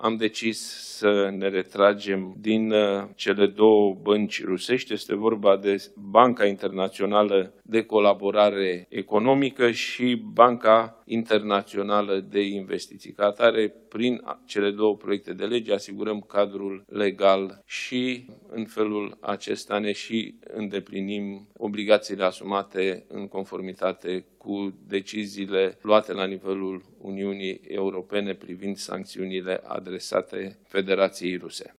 am decis să ne retragem din cele două bănci rusești. Este vorba de Banca Internațională de Colaborare Economică și Banca Internațională de Investiții. Ca atare, prin cele două proiecte de lege asigurăm cadrul legal și în felul acesta ne și îndeplinim obligațiile asumate în conformitate cu deciziile luate la nivelul Uniunii Europene privind sancțiunile adresate Federației Ruse.